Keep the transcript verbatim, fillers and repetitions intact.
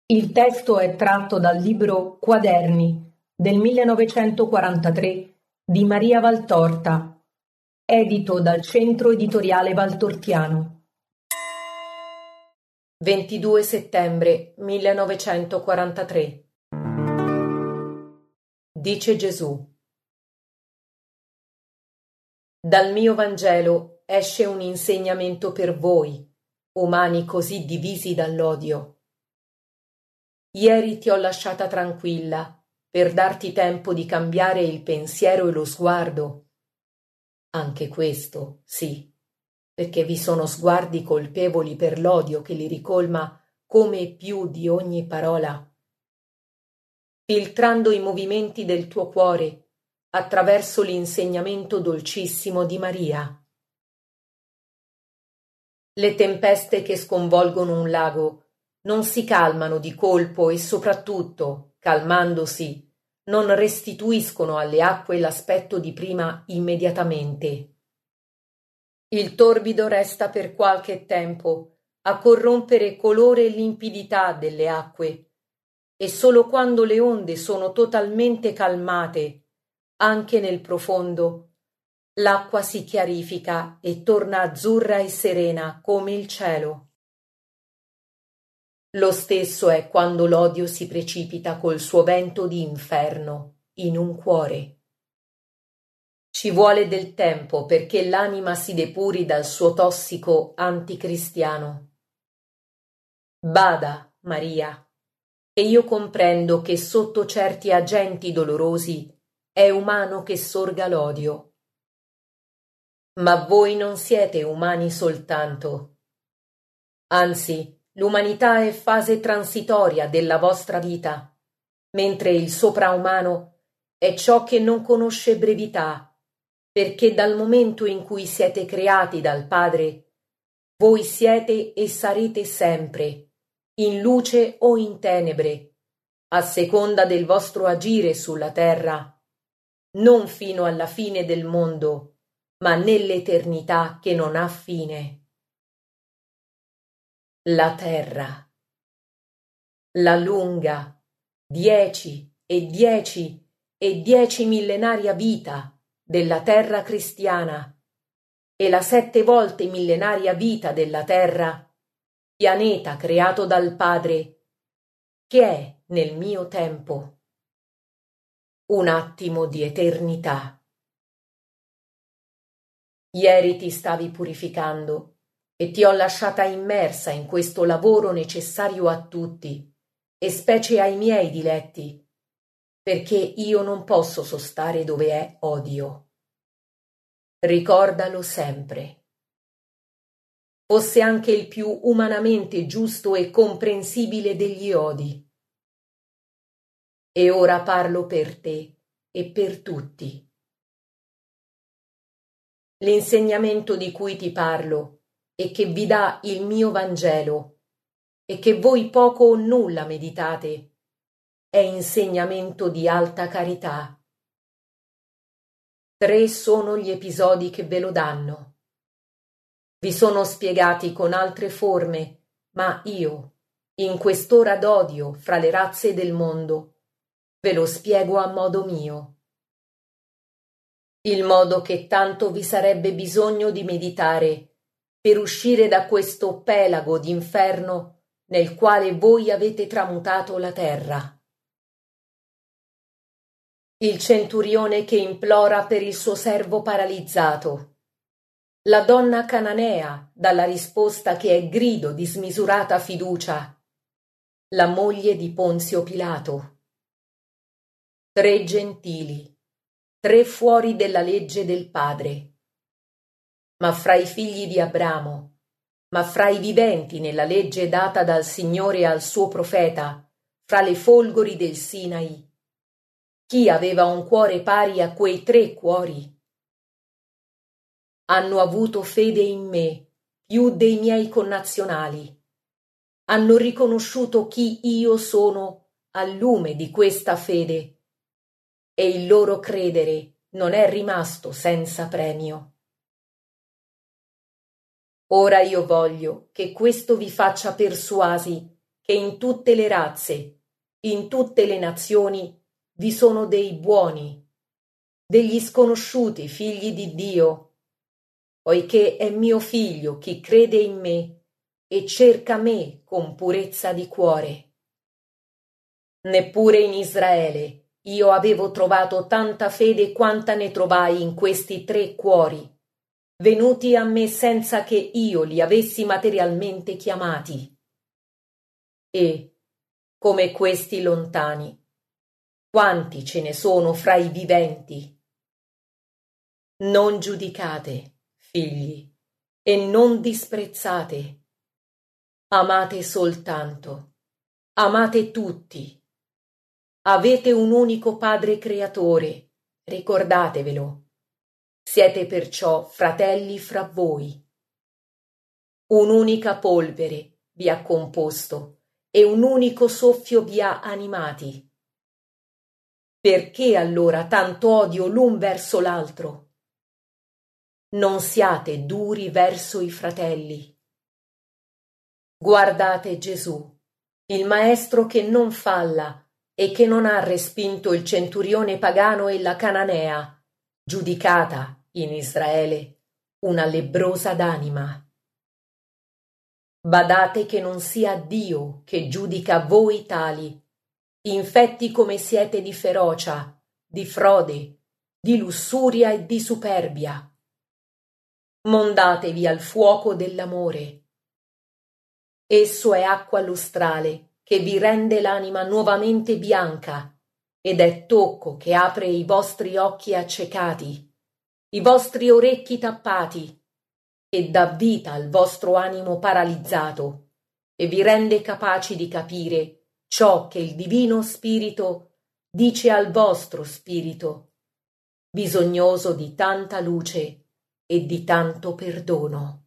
Il testo è tratto dal libro Quaderni del millenovecentoquarantatré di Maria Valtorta, edito dal Centro Editoriale Valtortiano. ventidue settembre millenovecentoquarantatré. Dice Gesù: dal mio Vangelo esce un insegnamento per voi, umani così divisi dall'odio. Ieri ti ho lasciata tranquilla per darti tempo di cambiare il pensiero e lo sguardo. Anche questo, sì, perché vi sono sguardi colpevoli per l'odio che li ricolma come più di ogni parola. Filtrando i movimenti del tuo cuore attraverso l'insegnamento dolcissimo di Maria. Le tempeste che sconvolgono un lago non si calmano di colpo e soprattutto, calmandosi, non restituiscono alle acque l'aspetto di prima immediatamente. Il torbido resta per qualche tempo a corrompere colore e limpidità delle acque, e solo quando le onde sono totalmente calmate, anche nel profondo, l'acqua si chiarifica e torna azzurra e serena come il cielo. Lo stesso è quando l'odio si precipita col suo vento di inferno in un cuore. Ci vuole del tempo perché l'anima si depuri dal suo tossico anticristiano. Bada, Maria, e io comprendo che sotto certi agenti dolorosi è umano che sorga l'odio. Ma voi non siete umani soltanto. Anzi, l'umanità è fase transitoria della vostra vita, mentre il sopraumano è ciò che non conosce brevità, perché dal momento in cui siete creati dal Padre, voi siete e sarete sempre, in luce o in tenebre, a seconda del vostro agire sulla terra, non fino alla fine del mondo, ma nell'eternità che non ha fine. La terra. La lunga, dieci e dieci e dieci millenaria vita della terra cristiana e la sette volte millenaria vita della terra, pianeta creato dal Padre, che è nel mio tempo. Un attimo di eternità. Ieri ti stavi purificando e ti ho lasciata immersa in questo lavoro necessario a tutti, e specie ai miei diletti, perché io non posso sostare dove è odio. Ricordalo sempre. Fosse anche il più umanamente giusto e comprensibile degli odi. E ora parlo per te e per tutti. L'insegnamento di cui ti parlo e che vi dà il mio Vangelo e che voi poco o nulla meditate è insegnamento di alta carità. Tre sono gli episodi che ve lo danno. Vi sono spiegati con altre forme, ma io, in quest'ora d'odio fra le razze del mondo, ve lo spiego a modo mio. Il modo che tanto vi sarebbe bisogno di meditare per uscire da questo pelago d'inferno nel quale voi avete tramutato la terra. Il centurione che implora per il suo servo paralizzato. La donna cananea dalla risposta che è grido di smisurata fiducia. La moglie di Ponzio Pilato. Tre gentili, tre fuori della legge del Padre. Ma fra i figli di Abramo, ma fra i viventi nella legge data dal Signore al suo profeta, fra le folgori del Sinai, chi aveva un cuore pari a quei tre cuori? Hanno avuto fede in me più dei miei connazionali. Hanno riconosciuto chi io sono al lume di questa fede e il loro credere non è rimasto senza premio. Ora io voglio che questo vi faccia persuasi che in tutte le razze, in tutte le nazioni, vi sono dei buoni, degli sconosciuti figli di Dio, poiché è mio figlio chi crede in me e cerca me con purezza di cuore. Neppure in Israele io avevo trovato tanta fede quanta ne trovai in questi tre cuori, venuti a me senza che io li avessi materialmente chiamati. E, come questi lontani, quanti ce ne sono fra i viventi? Non giudicate, figli, e non disprezzate. Amate soltanto, amate tutti. Avete un unico Padre Creatore, ricordatevelo. Siete perciò fratelli fra voi. Un'unica polvere vi ha composto e un unico soffio vi ha animati. Perché allora tanto odio l'un verso l'altro? Non siate duri verso i fratelli. Guardate Gesù, il Maestro che non falla e che non ha respinto il centurione pagano e la cananea, giudicata in Israele una lebbrosa d'anima. Badate che non sia Dio che giudica voi tali, infetti come siete di ferocia, di frode, di lussuria e di superbia. Mondatevi al fuoco dell'amore. Esso è acqua lustrale che vi rende l'anima nuovamente bianca ed è tocco che apre i vostri occhi accecati, i vostri orecchi tappati e dà vita al vostro animo paralizzato e vi rende capaci di capire ciò che il Divino Spirito dice al vostro spirito, bisognoso di tanta luce e di tanto perdono.